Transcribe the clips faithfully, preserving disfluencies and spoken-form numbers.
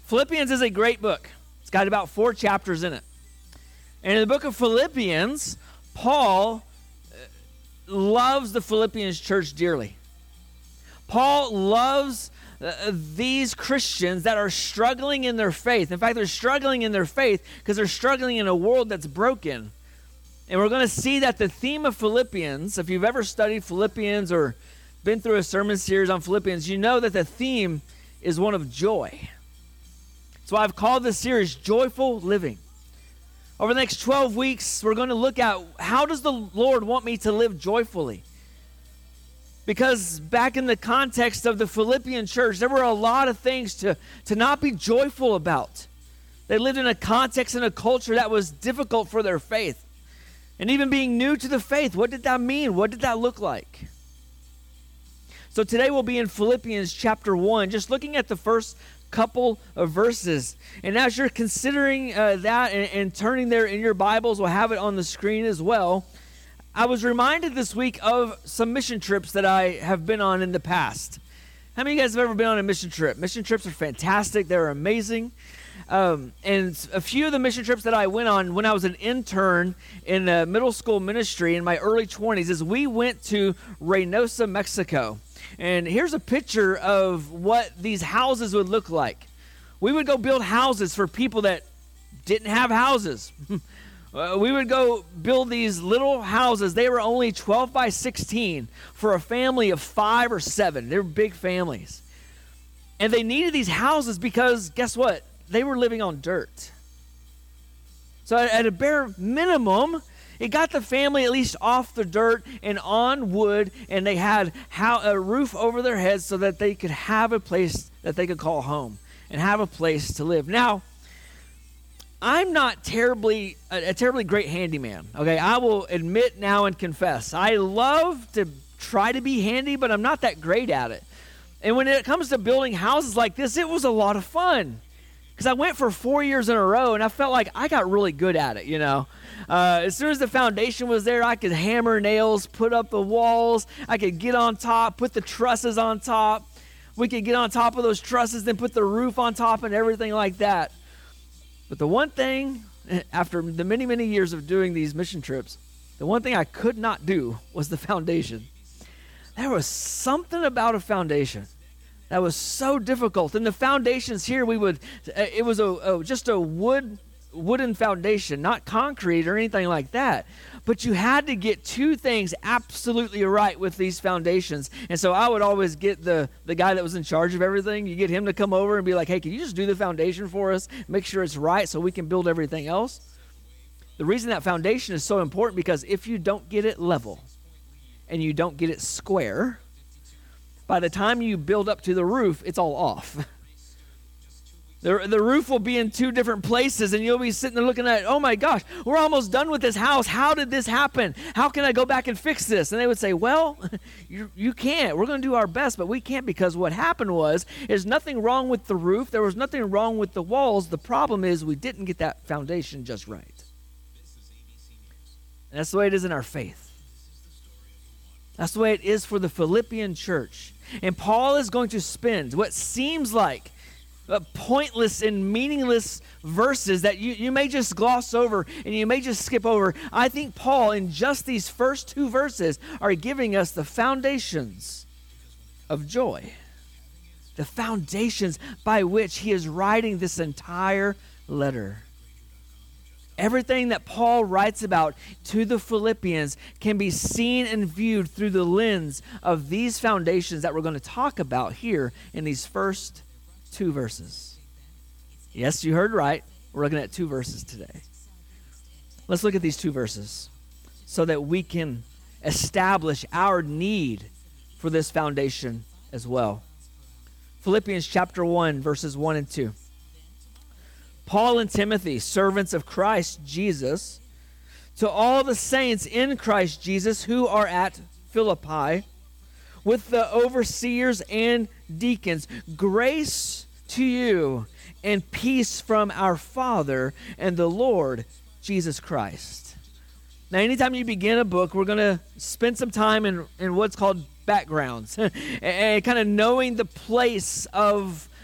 Philippians is a great book. It's got about four chapters in it. And in the book of Philippians, Paul loves the Philippians church dearly. Paul loves uh, these Christians that are struggling in their faith. In fact, they're struggling in their faith because they're struggling in a world that's broken. And we're going to see that the theme of Philippians, if you've ever studied Philippians or been through a sermon series on Philippians, you know that the theme is one of joy. So I've called this series Joyful Living. Over the next twelve weeks, we're going to look at how does the Lord want me to live joyfully? Because back in the context of the Philippian church, there were a lot of things to, to not be joyful about. They lived in a context and a culture that was difficult for their faith. And even being new to the faith, what did that mean? What did that look like? So today we'll be in Philippians chapter one, just looking at the first couple of verses. And as you're considering uh, that and, and turning there in your Bibles, we'll have it on the screen as well. I was reminded this week of some mission trips that I have been on in the past. How many of you guys have ever been on a mission trip? Mission trips are fantastic. They're amazing. Um, and a few of the mission trips that I went on when I was an intern in uh, middle school ministry in my early twenties is we went to Reynosa, Mexico. And here's a picture of what these houses would look like. We would go build houses for people that didn't have houses. uh, we would go build these little houses. They were only twelve by sixteen for a family of five or seven. They were big families. And they needed these houses because, guess what? They were living on dirt. So at a bare minimum, it got the family at least off the dirt and on wood, and they had a roof over their heads so that they could have a place that they could call home and have a place to live. Now, I'm not terribly a, a terribly great handyman, okay? I will admit now and confess. I love to try to be handy, but I'm not that great at it. And when it comes to building houses like this, it was a lot of fun. Because I went for four years in a row, and I felt like I got really good at it, you know. Uh, as soon as the foundation was there, I could hammer nails, put up the walls. I could get on top, put the trusses on top. We could get on top of those trusses, then put the roof on top and everything like that. But the one thing, after the many, many years of doing these mission trips, the one thing I could not do was the foundation. There was something about a foundation that was so difficult. And the foundations here, we would, it was a, a just a wood, wooden foundation, not concrete or anything like that. But you had to get two things absolutely right with these foundations. And so I would always get the, the guy that was in charge of everything. You get him to come over and be like, hey, can you just do the foundation for us? Make sure it's right so we can build everything else. The reason that foundation is so important because if you don't get it level and you don't get it square, by the time you build up to the roof, it's all off. The, the roof will be in two different places, and you'll be sitting there looking at, oh my gosh, we're almost done with this house. How did this happen? How can I go back and fix this? And they would say, well, you, you can't. We're going to do our best, but we can't because what happened was, there's nothing wrong with the roof. There was nothing wrong with the walls. The problem is we didn't get that foundation just right. And that's the way it is in our faith. That's the way it is for the Philippian church. And Paul is going to spend what seems like uh, pointless and meaningless verses that you, you may just gloss over and you may just skip over. I think Paul, in just these first two verses, are giving us the foundations of joy. The foundations by which he is writing this entire letter. Everything that Paul writes about to the Philippians can be seen and viewed through the lens of these foundations that we're going to talk about here in these first two verses. Yes, you heard right. We're looking at two verses today. Let's look at these two verses so that we can establish our need for this foundation as well. Philippians chapter one, verses one and two. Paul and Timothy, servants of Christ Jesus, to all the saints in Christ Jesus who are at Philippi, with the overseers and deacons, grace to you and peace from our Father and the Lord Jesus Christ. Now, anytime you begin a book, we're going to spend some time in, in what's called backgrounds and kind of knowing the place of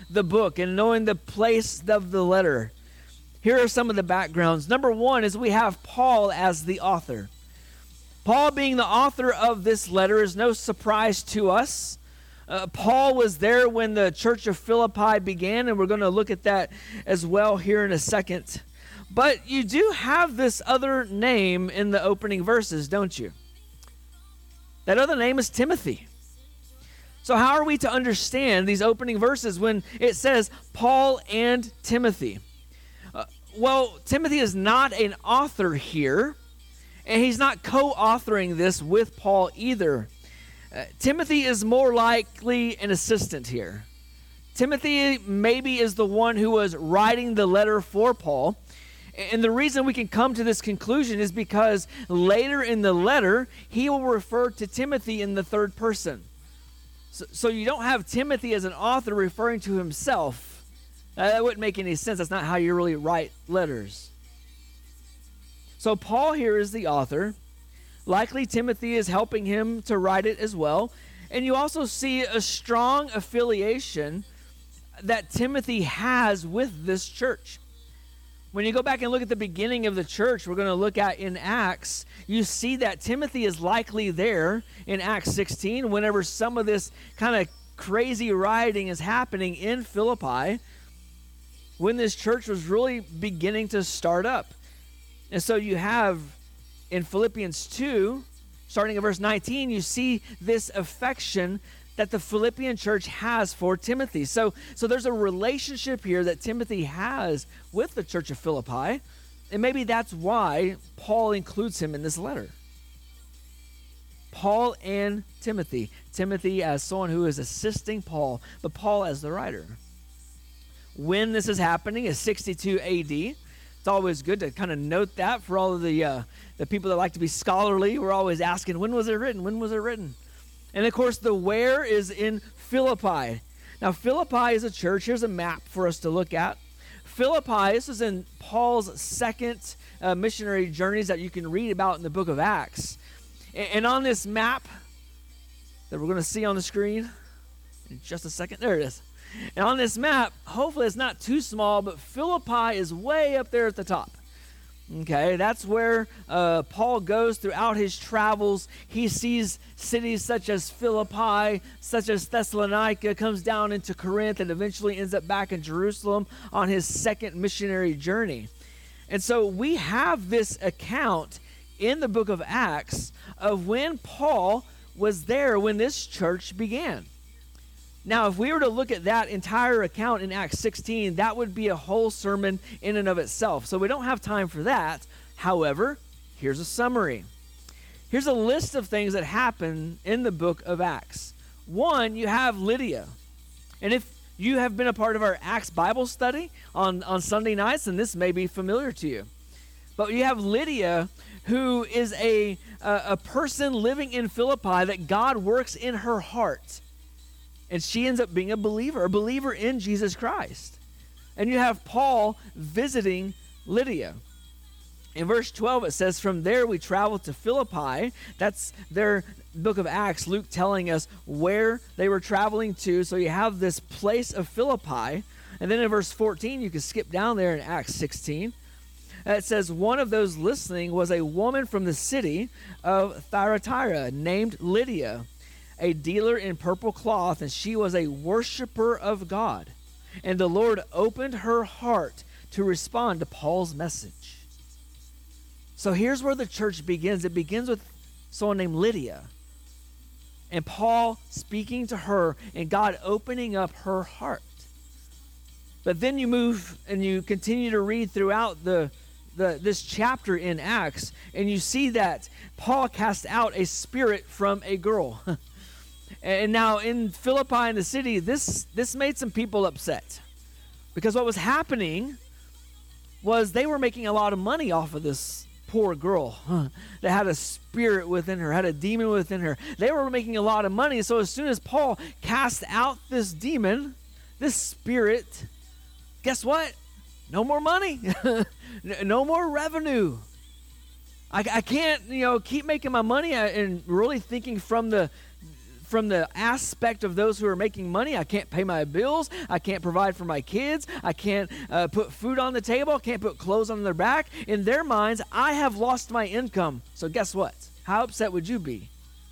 the book and knowing the place of the letter, here are some of the backgrounds. Number one is we have Paul as the author. Paul being the author of this letter is no surprise to us. Uh, Paul was there when the church of Philippi began, and we're going to look at that as well here in a second. But you do have this other name in the opening verses, don't you? That other name is Timothy. So how are we to understand these opening verses when it says Paul and Timothy? Uh, well, Timothy is not an author here, and he's not co-authoring this with Paul either. Uh, Timothy is more likely an assistant here. Timothy maybe is the one who was writing the letter for Paul. And the reason we can come to this conclusion is because later in the letter, he will refer to Timothy in the third person. So, so you don't have Timothy as an author referring to himself. Uh, that wouldn't make any sense. That's not how you really write letters. So Paul here is the author. Likely Timothy is helping him to write it as well. And you also see a strong affiliation that Timothy has with this church. When you go back and look at the beginning of the church, we're going to look at in Acts, you see that Timothy is likely there in Acts sixteen whenever some of this kind of crazy rioting is happening in Philippi, when this church was really beginning to start up. And so you have in Philippians two, starting at verse nineteen, you see this affection that the Philippian church has for Timothy. So, so there's a relationship here that Timothy has with the church of Philippi, and maybe that's why Paul includes him in this letter. Paul and Timothy. Timothy as someone who is assisting Paul, but Paul as the writer. When this is happening is sixty-two A D. It's always good to kind of note that for all of the uh, the people that like to be scholarly. We're always asking, when was it written? When was it written? And of course, the where is in Philippi. Now, Philippi is a church. Here's a map for us to look at. Philippi, this is in Paul's second uh, missionary journeys that you can read about in the book of Acts. And, and on this map that we're going to see on the screen in just a second, there it is. And on this map, hopefully it's not too small, but Philippi is way up there at the top. Okay, that's where uh, Paul goes throughout his travels. He sees cities such as Philippi, such as Thessalonica, comes down into Corinth, and eventually ends up back in Jerusalem on his second missionary journey. And so we have this account in the book of Acts of when Paul was there when this church began. Now, if we were to look at that entire account in Acts sixteen, that would be a whole sermon in and of itself. So we don't have time for that. However, here's a summary. Here's a list of things that happen in the book of Acts. One, you have Lydia. And if you have been a part of our Acts Bible study on, on Sunday nights, then this may be familiar to you. But you have Lydia, who is a, a, a person living in Philippi that God works in her heart. And she ends up being a believer, a believer in Jesus Christ. And you have Paul visiting Lydia. In verse twelve, it says, from there we traveled to Philippi. That's their book of Acts, Luke telling us where they were traveling to. So you have this place of Philippi. And then in verse fourteen, you can skip down there in Acts sixteen. It says, one of those listening was a woman from the city of Thyatira named Lydia, a dealer in purple cloth, and she was a worshiper of God. And the Lord opened her heart to respond to Paul's message. So here's where the church begins. It begins with someone named Lydia. And Paul speaking to her and God opening up her heart. But then you move and you continue to read throughout the, the this chapter in Acts, and you see that Paul cast out a spirit from a girl. And now in Philippi, in the city, this, this made some people upset. Because what was happening was they were making a lot of money off of this poor girl huh, that had a spirit within her, had a demon within her. They were making a lot of money. So as soon as Paul cast out this demon, this spirit, guess what? No more money. No more revenue. I, I can't, you know, keep making my money and really thinking from the from the aspect of those who are making money. I can't pay my bills. I can't provide for my kids. I can't uh, put food on the table. I can't put clothes on their back. In their minds, I have lost my income. So guess what? How upset would you be?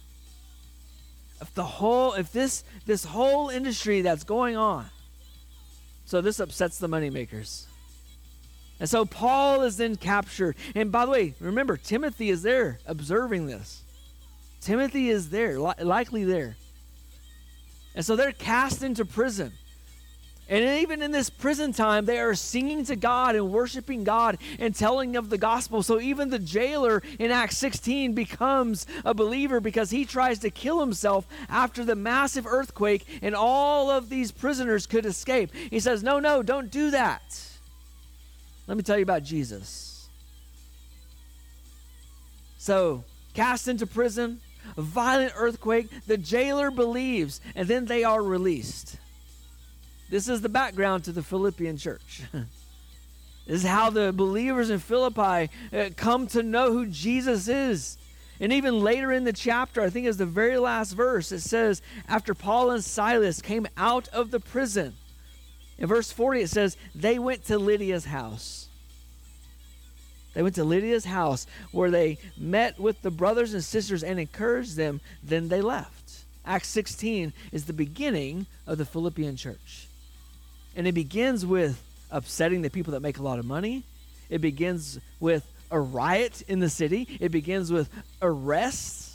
If the whole, if this, this whole industry that's going on, so this upsets the moneymakers. And so Paul is then captured. And by the way, remember, Timothy is there observing this. Timothy is there, li- likely there. And so they're cast into prison. And even in this prison time, they are singing to God and worshiping God and telling of the gospel. So even the jailer in Acts sixteen becomes a believer because he tries to kill himself after the massive earthquake and all of these prisoners could escape. He says, no, no, don't do that. Let me tell you about Jesus. So, cast into prison, a violent earthquake, the jailer believes, and then they are released. This is the background to the Philippian church. This is how the believers in Philippi uh, come to know who Jesus is. And even later in the chapter, I think it's the very last verse, it says, after Paul and Silas came out of the prison, in verse forty, it says, they went to Lydia's house. They went to Lydia's house where they met with the brothers and sisters and encouraged them. Then they left. Acts sixteen is the beginning of the Philippian church. And it begins with upsetting the people that make a lot of money. It begins with a riot in the city. It begins with arrests.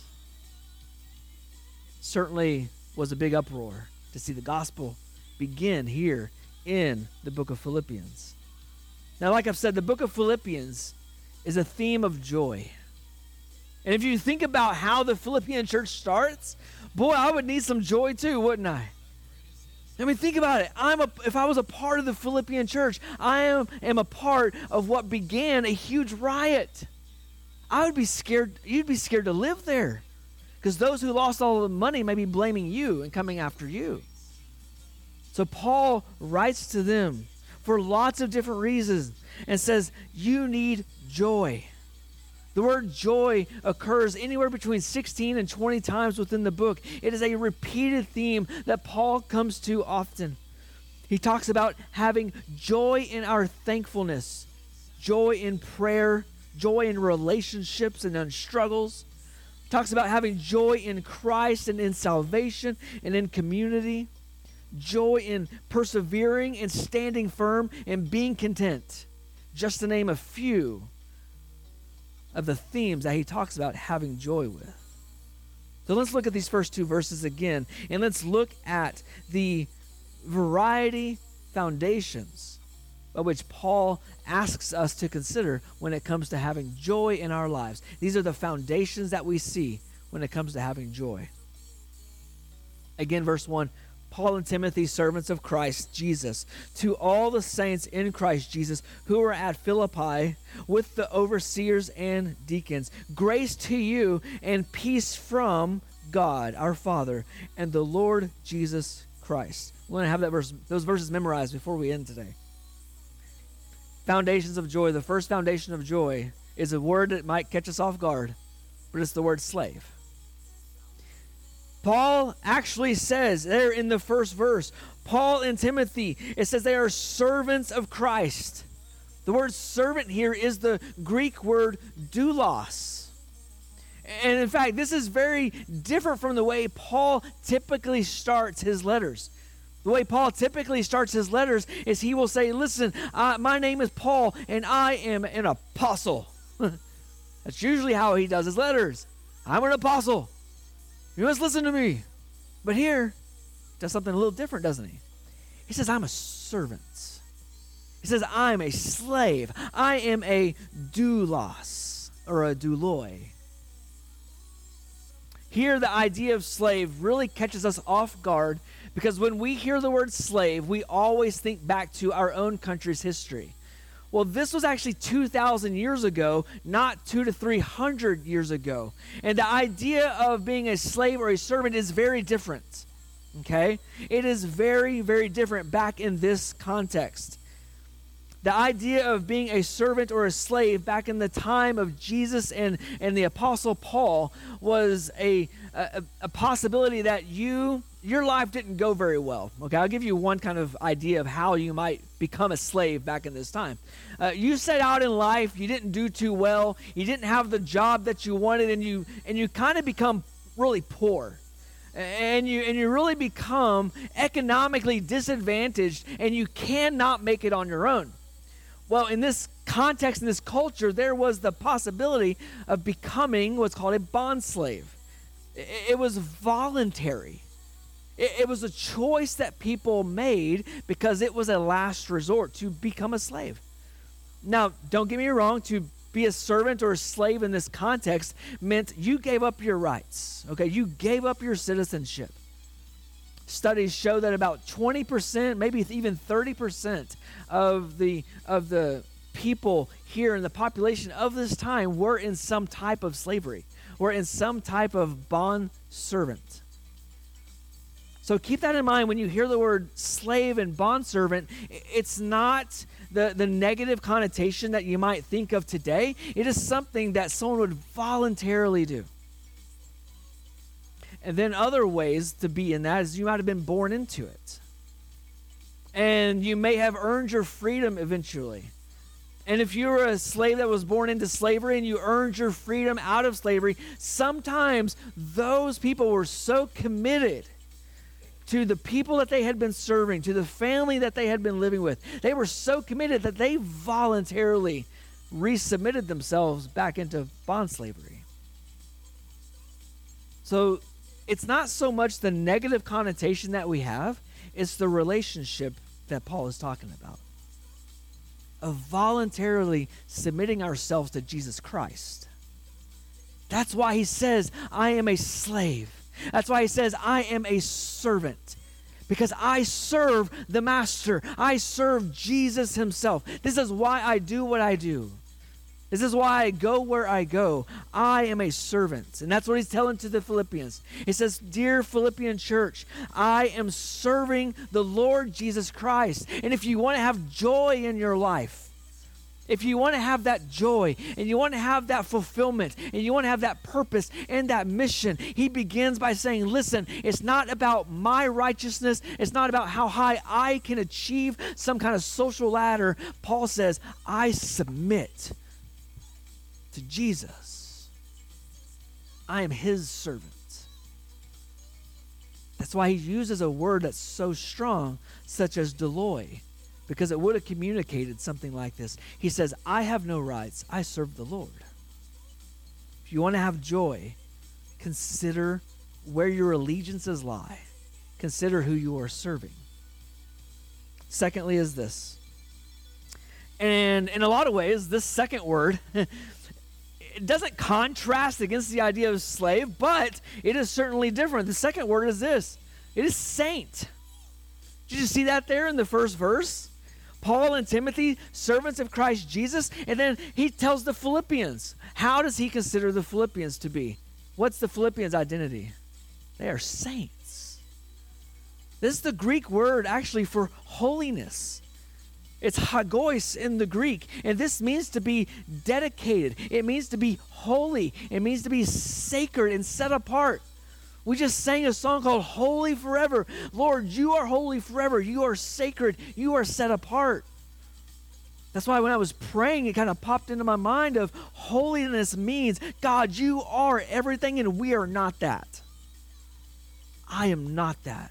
Certainly was a big uproar to see the gospel begin here in the book of Philippians. Now, like I've said, the book of Philippians is a theme of joy. And if you think about how the Philippian church starts, boy, I would need some joy too, wouldn't I? I mean, think about it. I'm a, if I was a part of the Philippian church, I am, am a part of what began a huge riot. I would be scared. You'd be scared to live there because those who lost all the money may be blaming you and coming after you. So Paul writes to them for lots of different reasons and says, you need joy. The word joy occurs anywhere between sixteen and twenty times within the book. It is a repeated theme that Paul comes to often. He talks about having joy in our thankfulness, joy in prayer, joy in relationships and in struggles. He talks about having joy in Christ and in salvation and in community. Joy in persevering and standing firm and being content. Just to name a few of the themes that he talks about having joy with. So let's look at these first two verses again, and let's look at the variety foundations by which Paul asks us to consider when it comes to having joy in our lives. These are the foundations that we see when it comes to having joy. Again, verse one, Paul and Timothy, servants of Christ Jesus, to all the saints in Christ Jesus who are at Philippi with the overseers and deacons. Grace to you and peace from God, our Father, and the Lord Jesus Christ. We want to have that verse, those verses memorized before we end today. Foundations of joy. The first foundation of joy is a word that might catch us off guard, but it's the word slave. Paul actually says there in the first verse, Paul and Timothy, it says they are servants of Christ. The word servant here is the Greek word doulos. And in fact, this is very different from the way Paul typically starts his letters. The way Paul typically starts his letters is he will say, listen, uh, my name is Paul and I am an apostle. That's usually how he does his letters. I'm an apostle. You must listen to me. But here, he does something a little different, doesn't he? He says, I'm a servant. He says, I'm a slave. I am a doulos, or a douloi. Here, the idea of slave really catches us off guard because when we hear the word slave, we always think back to our own country's history. Well, this was actually two thousand years ago, not two to three hundred years ago. And the idea of being a slave or a servant is very different, okay? It is very, very different back in this context. The idea of being a servant or a slave back in the time of Jesus and, and the Apostle Paul was a, a, a possibility that you your life didn't go very well. Okay, I'll give you one kind of idea of how you might become a slave back in this time. Uh, you set out in life, you didn't do too well, you didn't have the job that you wanted, and you and you kind of become really poor. And you and you really become economically disadvantaged, and you cannot make it on your own. Well, in this context, in this culture, there was the possibility of becoming what's called a bond slave. It, it was voluntary. It, it was a choice that people made because it was a last resort to become a slave. Now, don't get me wrong, to be a servant or a slave in this context meant you gave up your rights, okay? You gave up your citizenship. Studies show that about twenty percent, maybe even thirty percent of the of the people here in the population of this time were in some type of slavery, were in some type of bond servant. So keep that in mind when you hear the word slave and bondservant. It's not the, the negative connotation that you might think of today. It is something that someone would voluntarily do. And then other ways to be in that is you might have been born into it. And you may have earned your freedom eventually. And if you were a slave that was born into slavery and you earned your freedom out of slavery, sometimes those people were so committed to the people that they had been serving, to the family that they had been living with. They were so committed that they voluntarily resubmitted themselves back into bond slavery. So it's not so much the negative connotation that we have, it's the relationship that Paul is talking about. Of voluntarily submitting ourselves to Jesus Christ. That's why he says, I am a slave. That's why he says, I am a servant. Because I serve the master. I serve Jesus himself. This is why I do what I do. This is why I go where I go. I am a servant. And that's what he's telling to the Philippians. He says, dear Philippian church, I am serving the Lord Jesus Christ. And if you want to have joy in your life, if you want to have that joy and you want to have that fulfillment and you want to have that purpose and that mission, he begins by saying, listen, it's not about my righteousness. It's not about how high I can achieve some kind of social ladder. Paul says, I submit to Jesus. I am his servant. That's why he uses a word that's so strong, such as Deloi, because it would have communicated something like this. He says, I have no rights. I serve the Lord. If you want to have joy, consider where your allegiances lie. Consider who you are serving. Secondly is this. And in a lot of ways, this second word, it doesn't contrast against the idea of slave, but it is certainly different. The second word is this. It is saint. Did you see that there in the first verse? Paul and Timothy, servants of Christ Jesus. And then he tells the Philippians. How does he consider the Philippians to be? What's the Philippians' identity? They are saints. This is the Greek word actually for holiness. It's hagois in the Greek. And this means to be dedicated. It means to be holy. It means to be sacred and set apart. We just sang a song called Holy Forever. Lord, you are holy forever. You are sacred. You are set apart. That's why when I was praying, it kind of popped into my mind of holiness means, God, you are everything and we are not that. I am not that.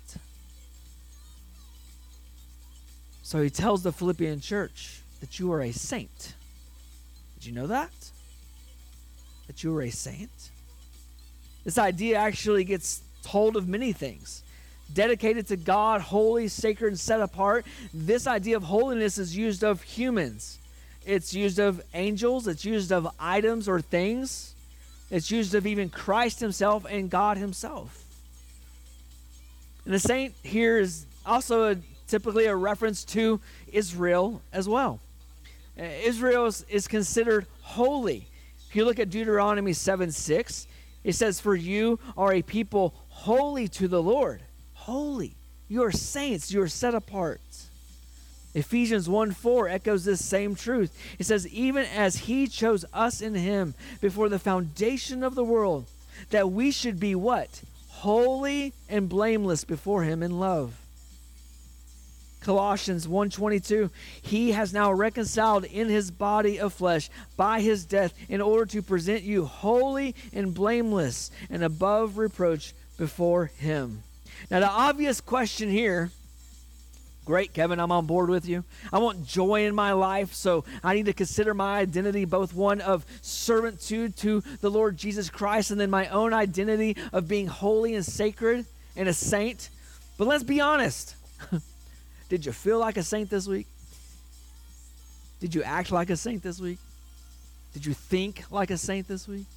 So he tells the Philippian church that you are a saint. Did you know that? That you are a saint? This idea actually gets told of many things. Dedicated to God, holy, sacred, and set apart. This idea of holiness is used of humans. It's used of angels. It's used of items or things. It's used of even Christ himself and God himself. And the saint here is also a, typically a reference to Israel as well. Uh, Israel is, is considered holy. If you look at Deuteronomy seven six, it says, for you are a people holy to the Lord. Holy. You are saints. You are set apart. Ephesians one four echoes this same truth. It says, even as he chose us in him before the foundation of the world, that we should be what? Holy and blameless before him in love. Colossians one twenty-two, he has now reconciled in his body of flesh by his death in order to present you holy and blameless and above reproach before him. Now the obvious question here, great, Kevin, I'm on board with you. I want joy in my life, so I need to consider my identity both one of servitude to the Lord Jesus Christ and then my own identity of being holy and sacred and a saint. But let's be honest. Did you feel like a saint this week? Did you act like a saint this week? Did you think like a saint this week?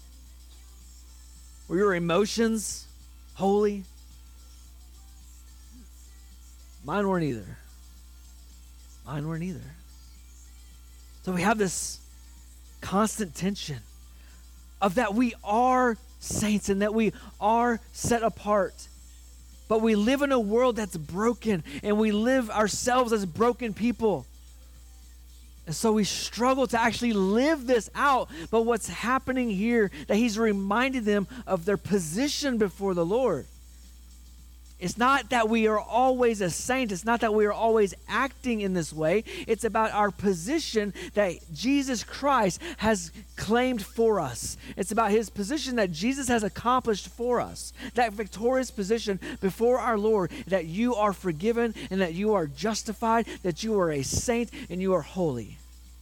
Were your emotions holy? Mine weren't either. Mine weren't either. So we have this constant tension of that we are saints and that we are set apart. But we live in a world that's broken, and we live ourselves as broken people. And so we struggle to actually live this out. But what's happening here, that he's reminded them of their position before the Lord. It's not that we are always a saint. It's not that we are always acting in this way. It's about our position that Jesus Christ has claimed for us. It's about his position that Jesus has accomplished for us. That victorious position before our Lord, that you are forgiven and that you are justified, that you are a saint and you are holy.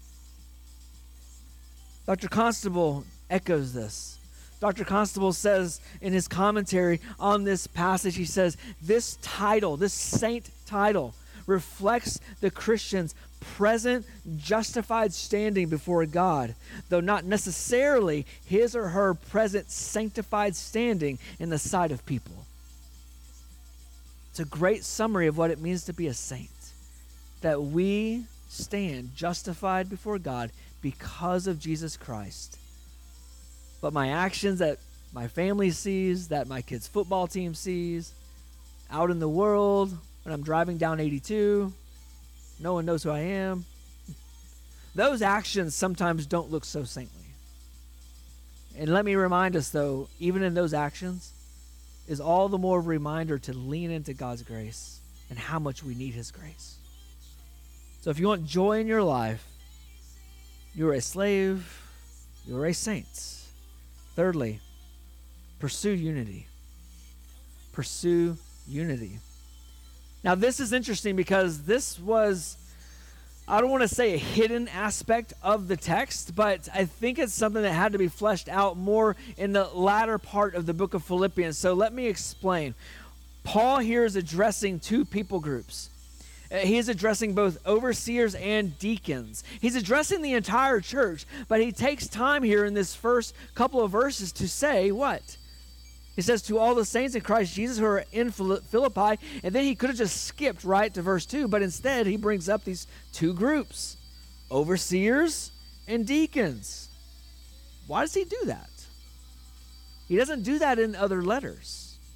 Doctor Constable echoes this. Doctor Constable says in his commentary on this passage, he says, this title, this saint title, reflects the Christian's present justified standing before God, though not necessarily his or her present sanctified standing in the sight of people. It's a great summary of what it means to be a saint, that we stand justified before God because of Jesus Christ. But my actions that my family sees, that my kids' football team sees, out in the world, when I'm driving down eighty-two, no one knows who I am. Those actions sometimes don't look so saintly. And let me remind us, though, even in those actions, is all the more reminder to lean into God's grace and how much we need his grace. So if you want joy in your life, you're a slave, you're a saint. Thirdly, pursue unity. Pursue unity. Now, this is interesting because this was, I don't want to say a hidden aspect of the text, but I think it's something that had to be fleshed out more in the latter part of the book of Philippians. So let me explain. Paul here is addressing two people groups. He is addressing both overseers and deacons. He's addressing the entire church, but he takes time here in this first couple of verses to say what? He says, to all the saints in Christ Jesus who are in Philippi, and then he could have just skipped right to verse two, but instead he brings up these two groups, overseers and deacons. Why does he do that? He doesn't do that in other letters.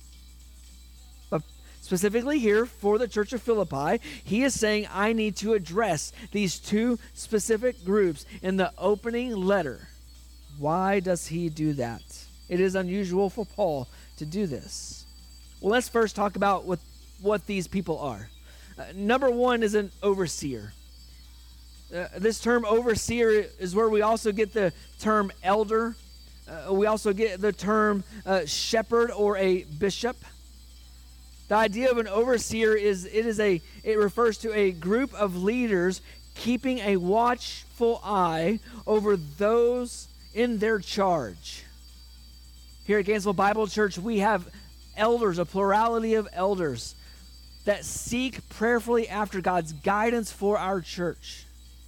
Specifically here for the church of Philippi, he is saying, I need to address these two specific groups in the opening letter. Why does he do that? It is unusual for Paul to do this. Well, let's first talk about what, what these people are. Uh, number one is an overseer. Uh, this term overseer is where we also get the term elder. Uh, we also get the term uh, shepherd or a bishop. The idea of an overseer is it is a it refers to a group of leaders keeping a watchful eye over those in their charge. Here at Gainesville Bible Church, we have elders, a plurality of elders that seek prayerfully after God's guidance for our church.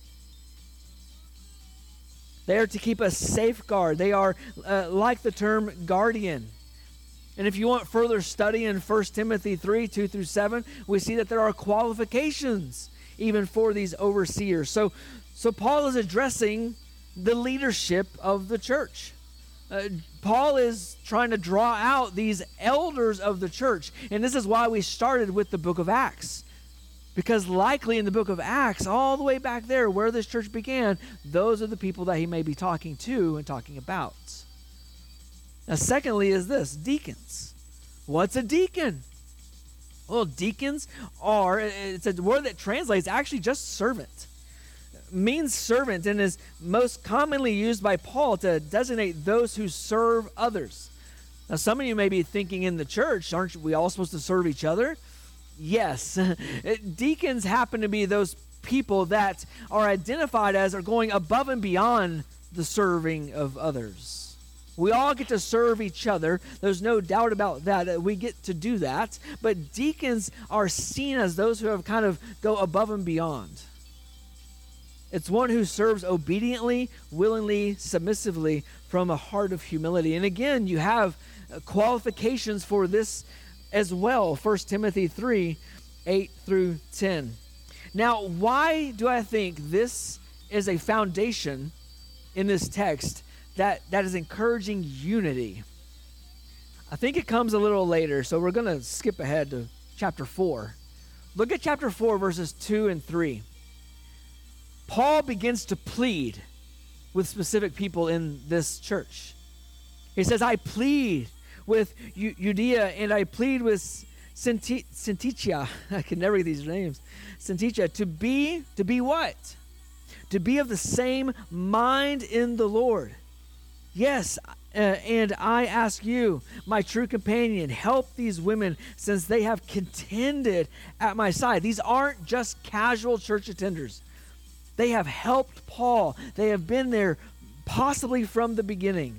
They are to keep a safeguard. They are uh, like the term guardian. And if you want further study in First Timothy three, two through seven, we see that there are qualifications even for these overseers. So, so Paul is addressing the leadership of the church. Uh, Paul is trying to draw out these elders of the church. And this is why we started with the book of Acts. Because likely in the book of Acts, all the way back there where this church began, those are the people that he may be talking to and talking about. Now, secondly is this, deacons. What's a deacon? Well, deacons are, it's a word that translates actually just servant. Means servant and is most commonly used by Paul to designate those who serve others. Now, some of you may be thinking in the church, aren't we all supposed to serve each other? Yes. Deacons happen to be those people that are identified as are going above and beyond the serving of others. We all get to serve each other. There's no doubt about that. We get to do that. But deacons are seen as those who have kind of go above and beyond. It's one who serves obediently, willingly, submissively from a heart of humility. And again, you have qualifications for this as well. First Timothy three, eight through ten. Now, why do I think this is a foundation in this text that, that is encouraging unity? I think it comes a little later, so we're going to skip ahead to chapter four. Look at chapter four, verses two and three. Paul begins to plead with specific people in this church. He says, I plead with Judea, and I plead with Syntychia. I can never get these names. Syntychia, to be, to be what? To be of the same mind in the Lord. Yes, uh, and I ask you, my true companion, help these women since they have contended at my side. These aren't just casual church attenders. They have helped Paul. They have been there possibly from the beginning.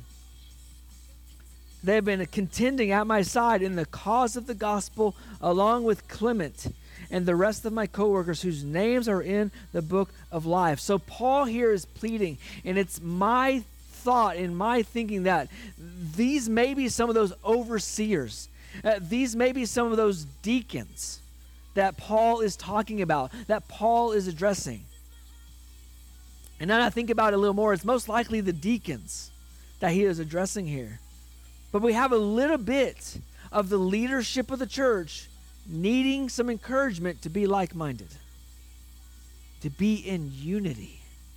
They have been contending at my side in the cause of the gospel, along with Clement and the rest of my co-workers whose names are in the book of life. So Paul here is pleading, and it's my thought and my thinking that these may be some of those overseers. Uh, these may be some of those deacons that Paul is talking about, that Paul is addressing. And then I think about it a little more, it's most likely the deacons that he is addressing here. But we have a little bit of the leadership of the church needing some encouragement to be like-minded, to be in unity.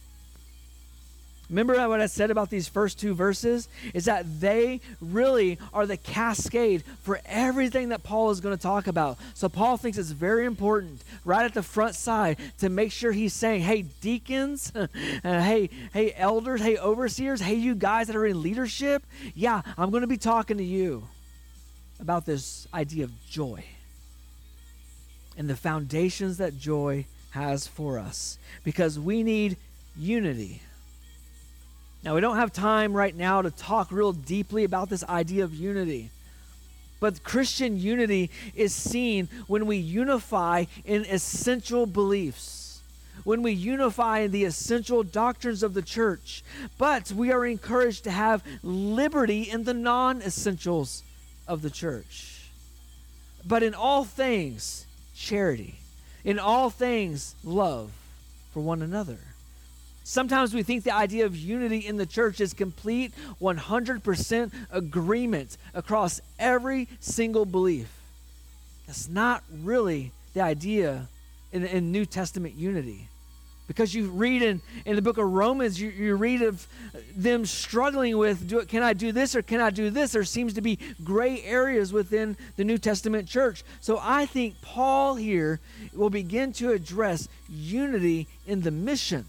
Remember what I said about these first two verses? Is that they really are the cascade for everything that Paul is going to talk about. So Paul thinks it's very important right at the front side to make sure he's saying, hey, deacons, uh, hey, hey, elders, hey, overseers, hey, you guys that are in leadership, yeah, I'm going to be talking to you about this idea of joy and the foundations that joy has for us, because we need unity. Now, we don't have time right now to talk real deeply about this idea of unity. But Christian unity is seen when we unify in essential beliefs, when we unify in the essential doctrines of the church. But we are encouraged to have liberty in the non-essentials of the church. But in all things, charity. In all things, love for one another. Sometimes we think the idea of unity in the church is complete one hundred percent agreement across every single belief. That's not really the idea in, in New Testament unity. Because you read in, in the book of Romans, you, you read of them struggling with, do, can I do this or can I do this? There seems to be gray areas within the New Testament church. So I think Paul here will begin to address unity in the mission.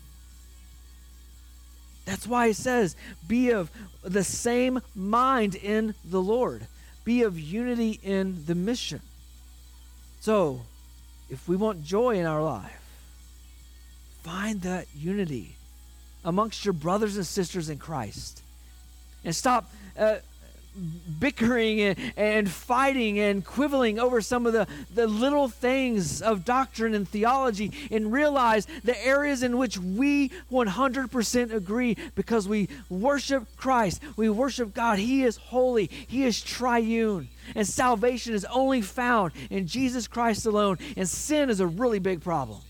That's why he says, be of the same mind in the Lord. Be of unity in the mission. So, if we want joy in our life, find that unity amongst your brothers and sisters in Christ. And stop uh, bickering and, and fighting and quibbling over some of the, the little things of doctrine and theology, and realize the areas in which we one hundred percent agree, because we worship Christ. We worship God. He is holy. He is triune. And salvation is only found in Jesus Christ alone. And sin is a really big problem.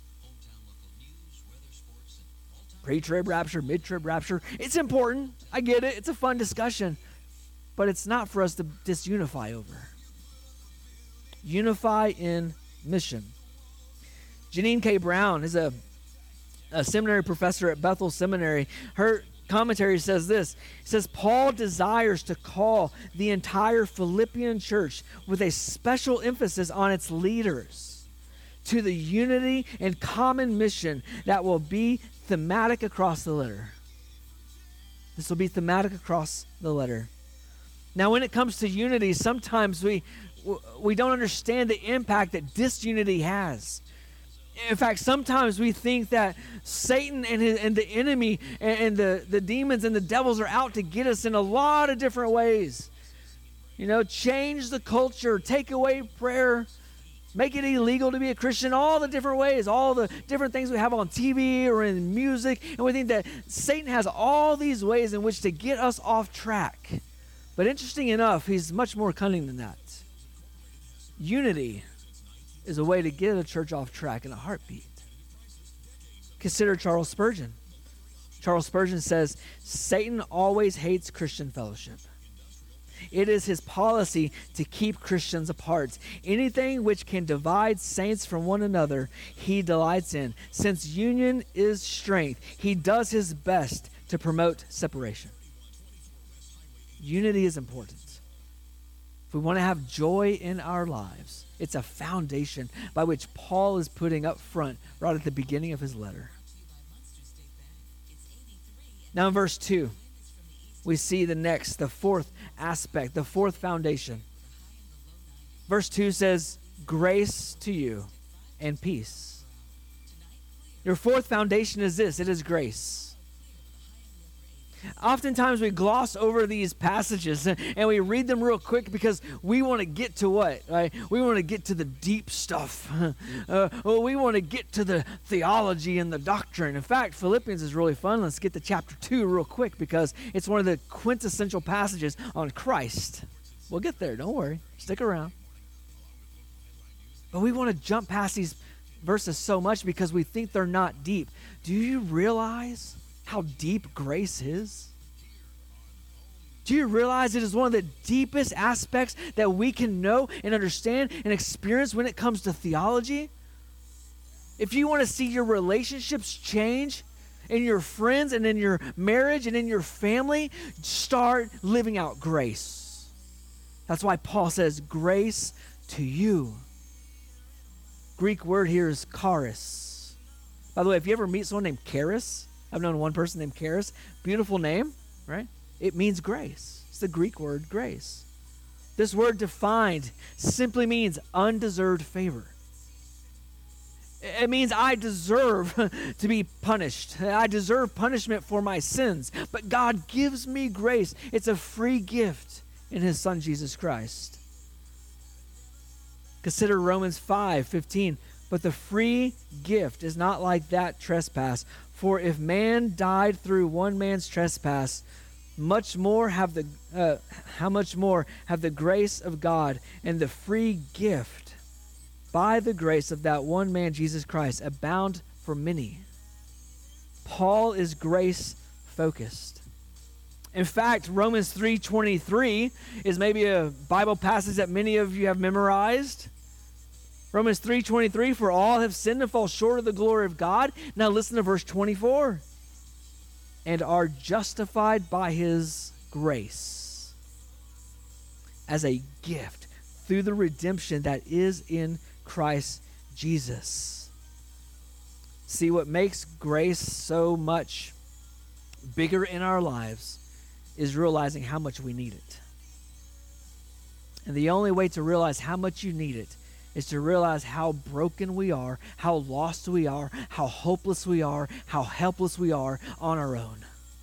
Pre-trib rapture, mid-trib rapture. It's important. I get it. It's a fun discussion. But it's not for us to disunify over. Unify in mission. Janine K. Brown is a, a seminary professor at Bethel Seminary. Her commentary says this. It says, Paul desires to call the entire Philippian church with a special emphasis on its leaders to the unity and common mission that will be thematic across the letter. This will be thematic across the letter. Now, when it comes to unity, sometimes we we don't understand the impact that disunity has. In fact, sometimes we think that Satan and, his, and the enemy and, and the, the demons and the devils are out to get us in a lot of different ways. You know, change the culture, take away prayer, make it illegal to be a Christian, all the different ways, all the different things we have on T V or in music. And we think that Satan has all these ways in which to get us off track. But interesting enough, he's much more cunning than that. Unity is a way to get a church off track in a heartbeat. Consider Charles Spurgeon. Charles Spurgeon says, Satan always hates Christian fellowship. It is his policy to keep Christians apart. Anything which can divide saints from one another, he delights in. Since union is strength, he does his best to promote separation. Unity is important. If we want to have joy in our lives, it's a foundation by which Paul is putting up front right at the beginning of his letter. Now in verse two, we see the next, the fourth aspect, the fourth foundation. Verse two says, grace to you and peace. Your fourth foundation is this, it is grace. Oftentimes we gloss over these passages and we read them real quick because we want to get to what? Right? We want to get to the deep stuff. Uh, well, we want to get to the theology and the doctrine. In fact, Philippians is really fun. Let's get to chapter two real quick because it's one of the quintessential passages on Christ. We'll get there. Don't worry. Stick around. But we want to jump past these verses so much because we think they're not deep. Do you realize how deep grace is? Do you realize it is one of the deepest aspects that we can know and understand and experience when it comes to theology? If you want to see your relationships change in your friends and in your marriage and in your family, start living out grace. That's why Paul says, grace to you. Greek word here is charis. By the way, if you ever meet someone named Charis, I've known one person named Charis. Beautiful name, right? It means grace. It's the Greek word grace. This word defined simply means undeserved favor. It means I deserve to be punished. I deserve punishment for my sins. But God gives me grace. It's a free gift in his Son, Jesus Christ. Consider Romans five fifteen. But the free gift is not like that trespass. For if man died through one man's trespass, much more have the uh, how much more have the grace of God and the free gift by the grace of that one man, Jesus Christ, abound for many. Paul is grace focused. In fact, Romans three twenty-three is maybe a Bible passage that many of you have memorized. Romans three twenty-three, for all have sinned and fall short of the glory of God. Now listen to verse twenty-four. And are justified by his grace as a gift through the redemption that is in Christ Jesus. See, what makes grace so much bigger in our lives is realizing how much we need it. And the only way to realize how much you need it is to realize how broken we are, how lost we are, how hopeless we are, how helpless we are on our own.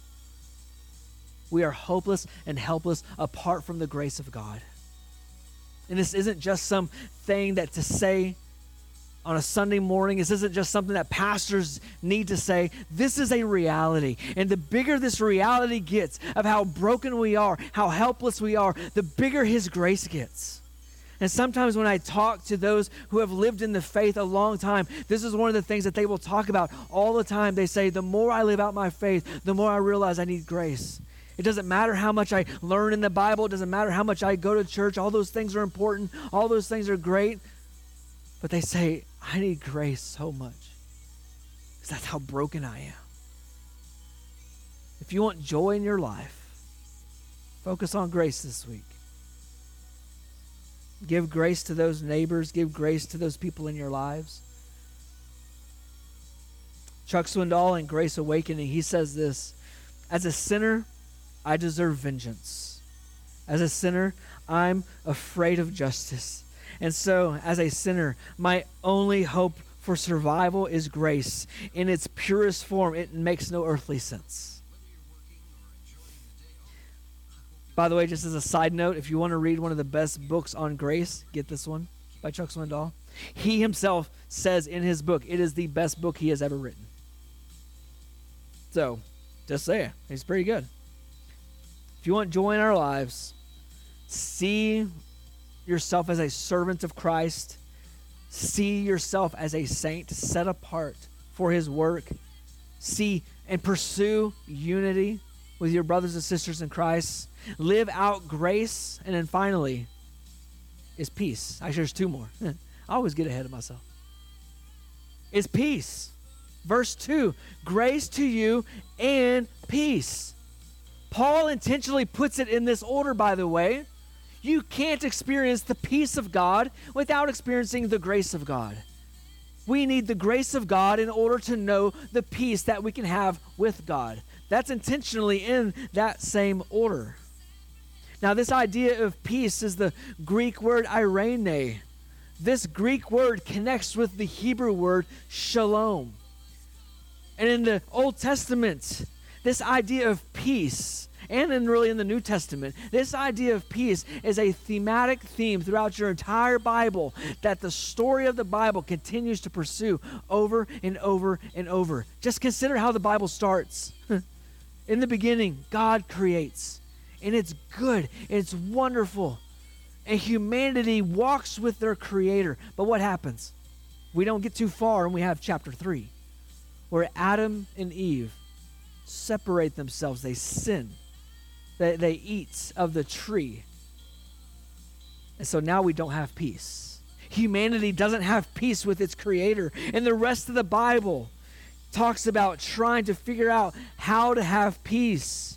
We are hopeless and helpless apart from the grace of God. And this isn't just some thing that to say on a Sunday morning. This isn't just something that pastors need to say. This is a reality. And the bigger this reality gets of how broken we are, how helpless we are, the bigger his grace gets. And sometimes when I talk to those who have lived in the faith a long time, this is one of the things that they will talk about all the time. They say, the more I live out my faith, the more I realize I need grace. It doesn't matter how much I learn in the Bible. It doesn't matter how much I go to church. All those things are important. All those things are great. But they say, I need grace so much because that's how broken I am. If you want joy in your life, focus on grace this week. Give grace to those neighbors. Give grace to those people in your lives. Chuck Swindoll in Grace Awakening, he says this, as a sinner, I deserve vengeance. As a sinner, I'm afraid of justice. And so, as a sinner, my only hope for survival is grace. In its purest form, it makes no earthly sense. By the way, just as a side note, if you want to read one of the best books on grace, get this one by Chuck Swindoll. He himself says in his book, it is the best book he has ever written. So, just say it. He's pretty good. If you want joy in our lives, see yourself as a servant of Christ. See yourself as a saint set apart for his work. See and pursue unity with your brothers and sisters in Christ. Live out grace. And then finally is peace. Actually, there's two more. I always get ahead of myself. It's peace. Verse two, grace to you and peace. Paul intentionally puts it in this order, by the way. You can't experience the peace of God without experiencing the grace of God. We need the grace of God in order to know the peace that we can have with God. That's intentionally in that same order. Now, this idea of peace is the Greek word eirene. This Greek word connects with the Hebrew word shalom. And in the Old Testament, this idea of peace, and then really in the New Testament, this idea of peace is a thematic theme throughout your entire Bible that the story of the Bible continues to pursue over and over and over. Just consider how the Bible starts. In the beginning, God creates, and it's good, and it's wonderful, and humanity walks with their Creator. But what happens? We don't get too far, and we have chapter three. Where Adam and Eve separate themselves. They sin. They, they eat of the tree. And so now we don't have peace. Humanity doesn't have peace with its Creator. And the rest of the Bible talks about trying to figure out how to have peace.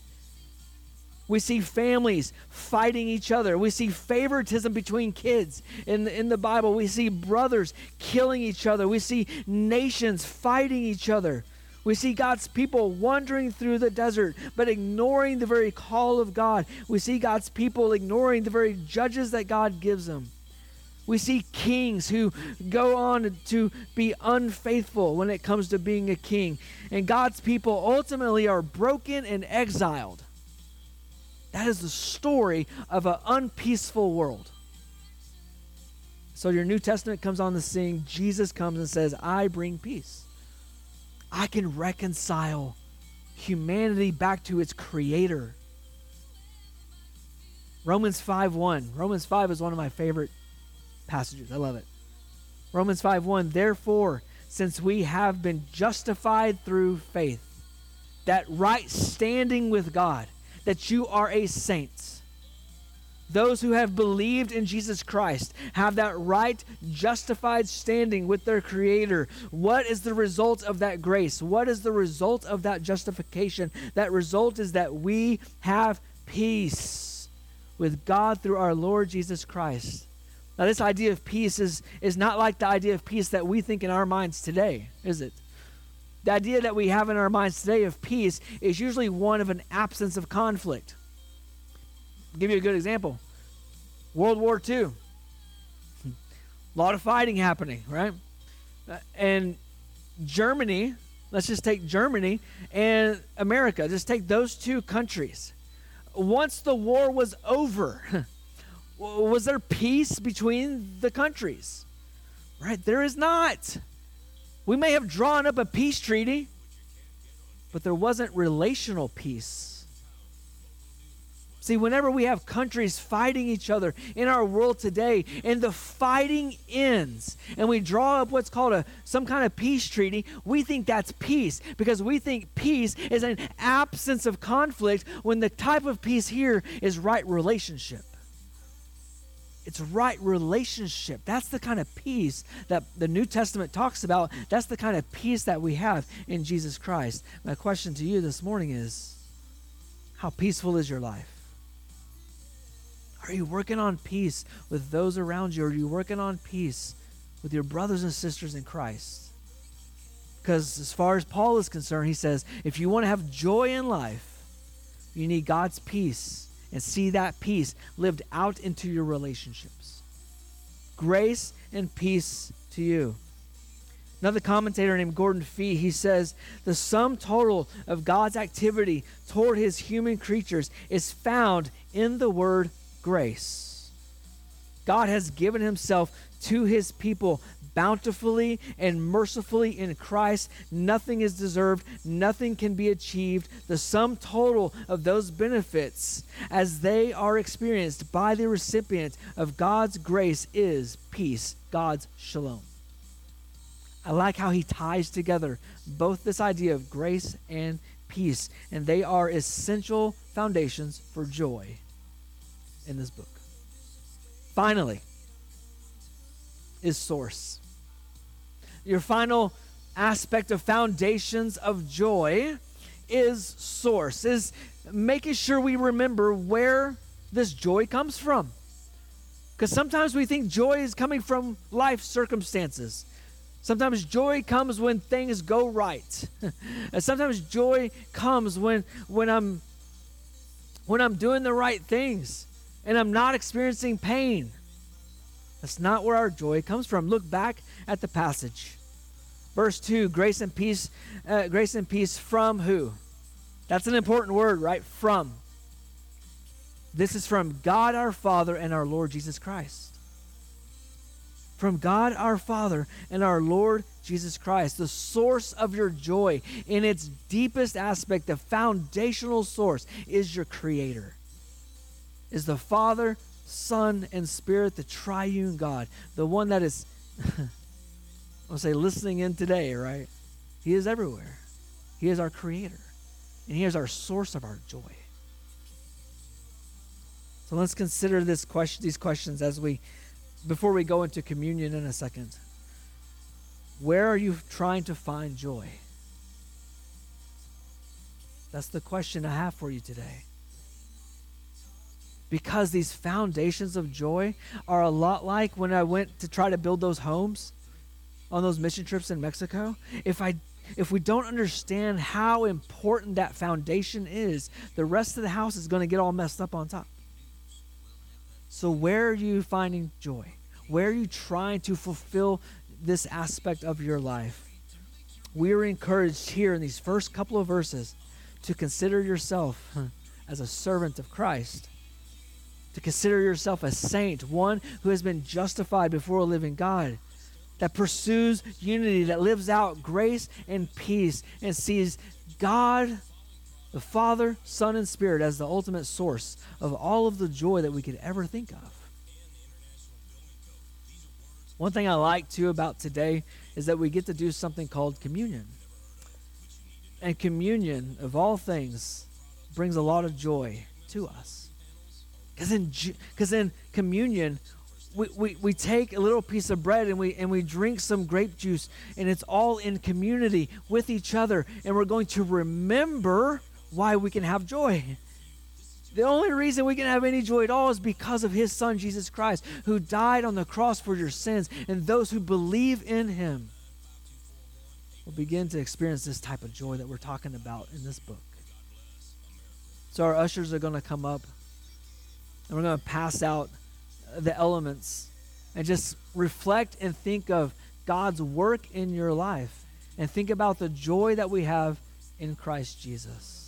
We see families fighting each other. We see favoritism between kids in the, in the Bible. We see brothers killing each other. We see nations fighting each other. We see God's people wandering through the desert, but ignoring the very call of God. We see God's people ignoring the very judges that God gives them. We see kings who go on to be unfaithful when it comes to being a king. And God's people ultimately are broken and exiled. That is the story of an unpeaceful world. So your New Testament comes on the scene. Jesus comes and says, I bring peace. I can reconcile humanity back to its Creator. Romans five one. Romans five is one of my favorite passages. I love it. Romans five one. Therefore, since we have been justified through faith, that right standing with God, that you are a saint. Those who have believed in Jesus Christ have that right, justified standing with their Creator. What is the result of that grace? What is the result of that justification? That result is that we have peace with God through our Lord Jesus Christ. Now, this idea of peace is, is not like the idea of peace that we think in our minds today, is it? The idea that we have in our minds today of peace is usually one of an absence of conflict. I'll give you a good example. World War Two. A lot of fighting happening, right? Uh, and Germany, let's just take Germany and America. Just take those two countries. Once the war was over, was there peace between the countries? Right? There is not. We may have drawn up a peace treaty, but there wasn't relational peace. See, whenever we have countries fighting each other in our world today, and the fighting ends, and we draw up what's called a some kind of peace treaty, we think that's peace, because we think peace is an absence of conflict, when the type of peace here is right relationship. It's right relationship. That's the kind of peace that the New Testament talks about. That's the kind of peace that we have in Jesus Christ. My question to you this morning is, how peaceful is your life? Are you working on peace with those around you? Are you working on peace with your brothers and sisters in Christ? Because as far as Paul is concerned, he says, if you want to have joy in life, you need God's peace, and see that peace lived out into your relationships. Grace and peace to you. Another commentator named Gordon Fee, he says, the sum total of God's activity toward his human creatures is found in the word grace. God has given himself to his people bountifully and mercifully in Christ. Nothing is deserved. Nothing can be achieved. The sum total of those benefits as they are experienced by the recipient of God's grace is peace, God's shalom. I like how he ties together both this idea of grace and peace, and they are essential foundations for joy in this book. Finally, is source. Your final aspect of foundations of joy is source, is making sure we remember where this joy comes from. Because sometimes we think joy is coming from life circumstances. Sometimes joy comes when things go right. And sometimes joy comes when when I'm when I'm doing the right things and I'm not experiencing pain. That's not where our joy comes from. Look back at the passage. Verse two, grace and peace, uh, grace and peace from who? That's an important word, right? From. This is from God our Father and our Lord Jesus Christ. From God our Father and our Lord Jesus Christ, the source of your joy in its deepest aspect, the foundational source, is your Creator. Is the Father, Son, and Spirit, the triune God, the one that is, I'll say, listening in today, right? He is everywhere. He is our Creator, and He is our source of our joy. So let's consider this question, these questions as we, before we go into communion in a second. Where are you trying to find joy? That's the question I have for you today. Because these foundations of joy are a lot like when I went to try to build those homes on those mission trips in Mexico. If I if we don't understand how important that foundation is, the rest of the house is going to get all messed up on top. So where are you finding joy? Where are you trying to fulfill this aspect of your life? We are encouraged here in these first couple of verses to consider yourself as a servant of Christ, to consider yourself a saint, one who has been justified before a living God, that pursues unity, that lives out grace and peace, and sees God, the Father, Son, and Spirit as the ultimate source of all of the joy that we could ever think of. One thing I like, too, about today is that we get to do something called communion. And communion, of all things, brings a lot of joy to us. Because in, because in communion, we, we, we take a little piece of bread and we and we drink some grape juice, and it's all in community with each other, and we're going to remember why we can have joy. The only reason we can have any joy at all is because of His Son, Jesus Christ, who died on the cross for your sins, and those who believe in Him will begin to experience this type of joy that we're talking about in this book. So our ushers are going to come up, and we're going to pass out the elements and just reflect and think of God's work in your life and think about the joy that we have in Christ Jesus.